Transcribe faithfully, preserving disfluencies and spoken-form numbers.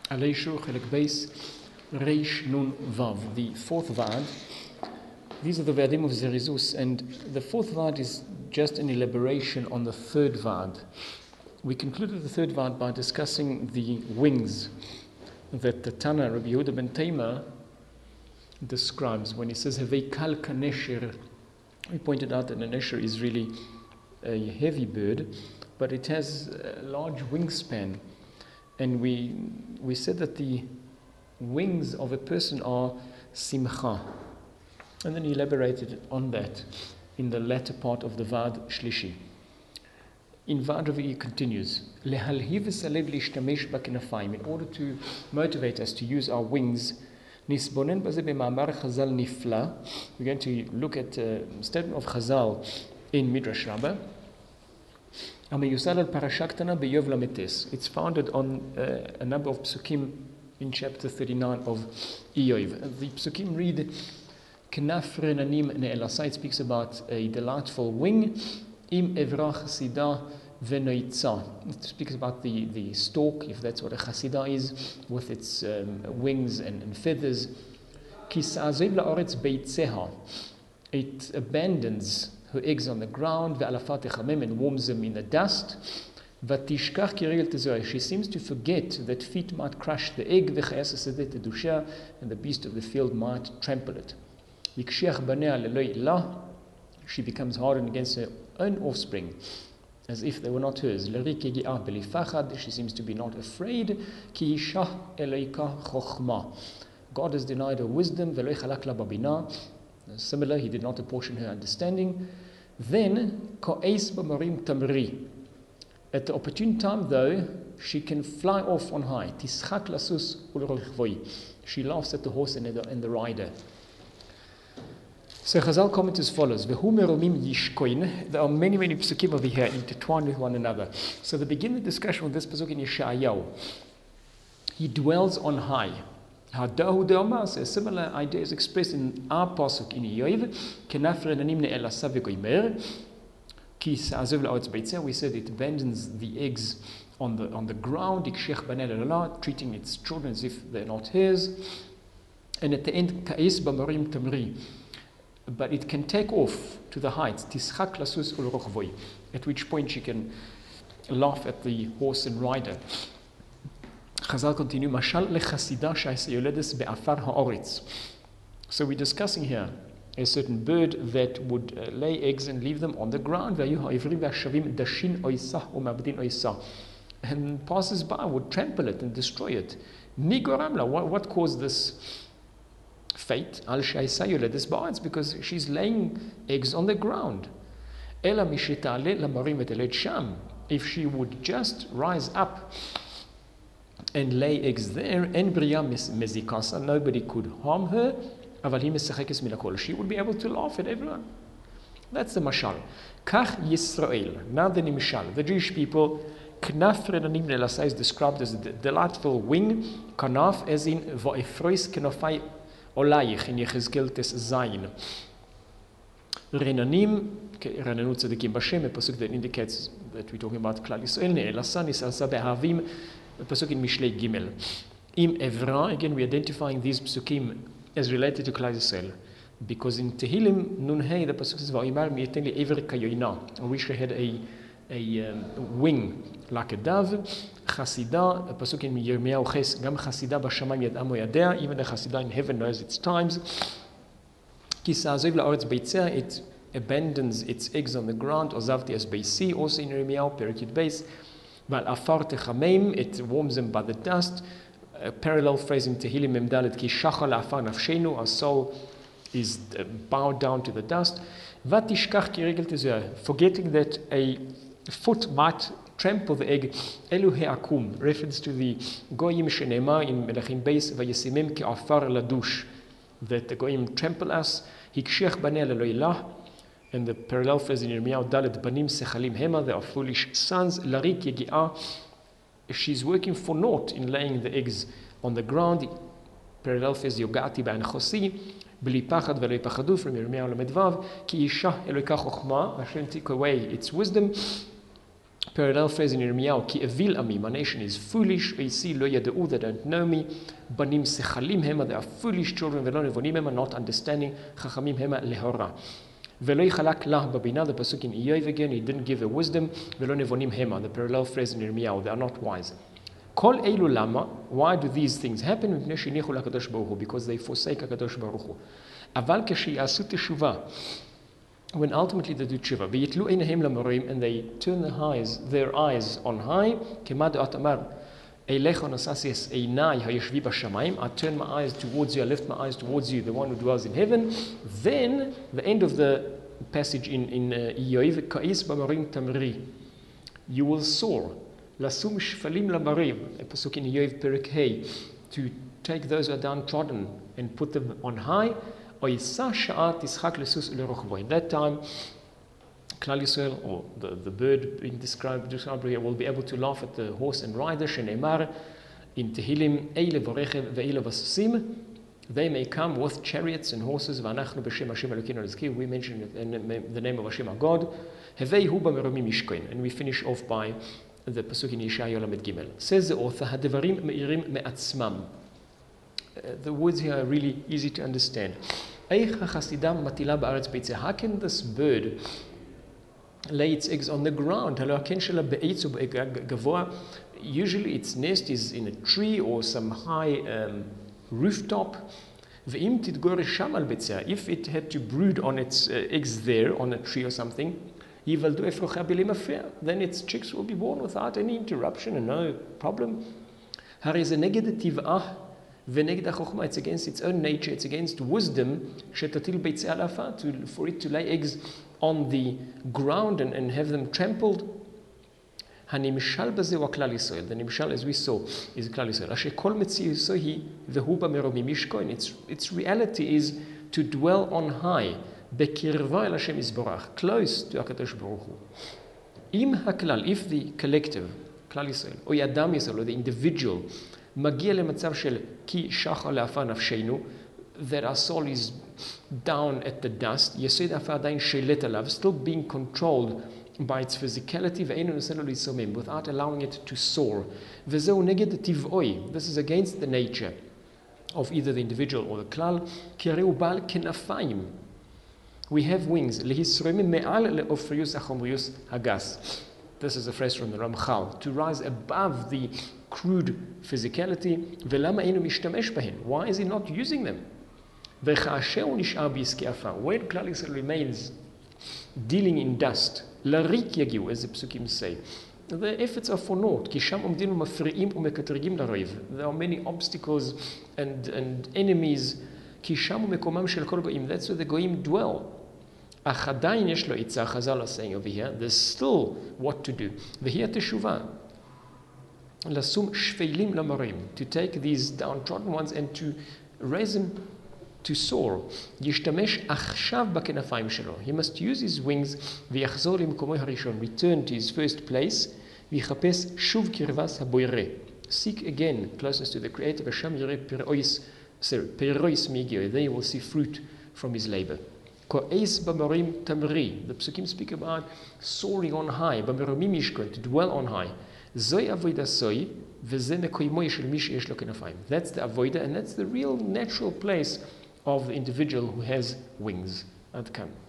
Aleishu Chelek Beis Reish Nun Vav, the fourth Vad. These are the Vadim of Zerizus, and the fourth Vad is just an elaboration on the third Vad. We concluded the third Vad by discussing the wings that the Tana Rabbi Yehuda ben Taima describes when he says Hevei Kal Kanesher. We pointed out that a nesher is really a heavy bird, but it has a large wingspan. And we we said that the wings of a person are simcha. And then he elaborated on that in the latter part of the Vad Shlishi. In Vad Ravi he continues, Lehalhiv salev lishtamesh bakinafayim, in order to motivate us to use our wings. Nisbonen baze b'ma'amar Chazal nifla. We're going to look at a statement of Chazal in Midrash Rabbah. It's founded on uh, a number of psukim in chapter thirty-nine of Iyov. The psukim read, Knaf renanim ne'elasa. It speaks about a delightful wing. Im evra chasida v'noitza. It speaks about the, the stalk, if that's what a chasida is, with its um, wings and, and feathers. Ki sa'azev la'oretz beitzeha. It abandons her eggs on the ground, and warms them in the dust. She seems to forget that feet might crush the egg, and the beast of the field might trample it. She becomes hardened against her own offspring, as if they were not hers. She seems to be not afraid. God has denied her wisdom. Similar, he did not apportion her understanding. Then, at the opportune time, though, she can fly off on high. She laughs at the horse and the, and the rider. So Chazal comment as follows: there are many, many psukim over here intertwined with one another. So they begin the discussion with this pasuk in Yeshayahu. He dwells on high. A similar idea is expressed in our pasuk in Iyov. We said it abandons the eggs on the on the ground, treating its children as if they're not hers. And at the end, but it can take off to the heights, at which point she can laugh at the horse and rider. Chazal continue, Mashal lechasida shayseyoledes be'afar ha'oretz. So we're discussing here a certain bird that would uh, lay eggs and leave them on the ground. And passers-by would trample it and destroy it. What, what caused this fate? Al shayseyoledes ba'aretz, because she's laying eggs on the ground. Ela mishetale lamarim veteled sham. If she would just rise up and lay eggs there, and Bria mezikasa, nobody could harm her. She would be able to laugh at everyone. That's the mashal. Kach Yisrael. Now the nimshal. The Jewish people, knaf renanim ne'elasa is described as a delightful wing. Kanaf, as in va'efrois kenofai olayich in Yechezkel tes zayin. Renanim, renanu tzadikim b'Shem, a pasuk that indicates that we're talking about Klal Yisrael. Ne'elasa nisalsa be'havim. The pasuk in Mishlei Gimel. Im Evra, again we're identifying these psukim as related to Klal Yisrael, because in Tehillim Nun Hey the pasuk says Va'imar mi'eten li ever kayoina. I wish I had a a um, wing like a dove. Chasida, a pasuk in Yirmiyahu Ches, Gam Chasida b'Shamayim yad amo yadea. Even the Chasida in heaven knows its times. Ki sa'azev la'oretz beitzeh, it abandons its eggs on the ground. Ozavti es beisi, also in Yirmiyahu Perikid Beis. But afar techameim, it warms them by the dust. A parallel phrase in Tehillim Memdalet, ki shachal afar nafshenu, our soul is bowed down to the dust. Vatishkach ki regel tezeh, forgetting that a foot might trample the egg. Elu he'akum, reference to the goyim shenema in Melachim Beis, vayesimim ki afar ladush, that the goyim trample us. Hikshech banei leloilah. And the parallel phrase in Yirmiyahu Dalet, Banim Sechalim Hema, they are foolish sons. Larik Yegi'ah, she's working for naught in laying the eggs on the ground. Parallel phrase Yogati Ba'an Chosi, B'li Pachad V'lei Pachadu from Yirmiyahu Lamedvav, Ki Isha Eloika Chochma, Hashem took away its wisdom. Parallel phrase in Yirmiyahu, Ki evil ami, my nation is foolish, Veisi lo yada'u, they don't know me, Banim sechalim hema, they are foolish children, Velo nevonim hema, not understanding, Chachamim hema lehora. Velo yichalak lah babina, the pasuk in Iyov again, he didn't give a wisdom, Velo nevonim hema, the parallel phrase in Yirmiyahu, they are not wise. Kol eilu lama, why do these things happen? Because they forsake HaKadosh Baruch Hu. Aval keshiyasu teshuvah, when ultimately they do tshuva, v'yitlu einahim lamorim, and they turn their eyes, their eyes on high, kemad atamar, eilecho nasasies einai hayeshvi b'shamayim, I turn my eyes towards you, I lift my eyes towards you, the one who dwells in heaven. Then the end of the passage in in Iyov, ka'is b'marim tamri, you will soar. Lasum shfalim lamarim, a pasuk in Iyov perek hey, to take those who are downtrodden and put them on high. In that time, Klal Yisrael, or the, the bird being described, described here, will be able to laugh at the horse and rider, Sheneimar, in Tehillim, Eile v'rechev ve'eile v'susim. They may come with chariots and horses, V'anachnu b'shem Hashem Elokeinu Nizkir, we mention it in the name of Hashem our God, Hevei hu b'meromim yishkoin, and we finish off by the pasuk in Yeshayahu Lamed Gimel. Says the author, Hadevarim me'irim me'atzmam. Uh, the words here are really easy to understand. How can this bird lay its eggs on the ground? Usually its nest is in a tree or some high um, rooftop. If it had to brood on its uh, eggs there on a tree or something, then its chicks will be born without any interruption and no problem. It's against its own nature, it's against wisdom to, for it to lay eggs on the ground and, and have them trampled. The nimshal, as we saw, is Klal Yisrael. Its, its reality is to dwell on high, close to HaKadosh Baruch Hu. If the collective, Klal Yisrael, or Yadam Yisrael, or the individual, מגיע למצב של כי שחר לעפר נפשנו, that our soul is down at the dust, יסוד עפר עדיין שולט עליו, still being controlled by its physicality, ואינו נושא לו להיסומם, without allowing it to soar. וזהו נגד טבעוי, this is against the nature of either the individual or the כלל, כי הרי הוא בעל כנפיים. We have wings, להיסרמים מעל לאופריוס החומריוס הגס. This is a phrase from the Ramchal, to rise above the crude physicality. Why is he not using them? When Klal Yisrael remains dealing in dust, larik yagiu, as the psukim say, the efforts are for naught. There are many obstacles and, and enemies. That's where the goyim dwell. Chazal are saying over here, there's still what to do. Lasum shveilim lamarim, to take these downtrodden ones and to raise them to soar. Yishtamesh achshav bakenafayim shelo. He must use his wings. V'yachzor limkomo harishon, return to his first place. V'yichapes shuv kirvas haboire, seek again closeness to the Creator. V'sham yireh perois, sorry, perois migio. There you will see fruit from his labor. Ko'es b'marim tamri. The psukim speak about soaring on high. B'maromim yishkon, to dwell on high. That's the avoida, and that's the real natural place of the individual who has wings. Adkan.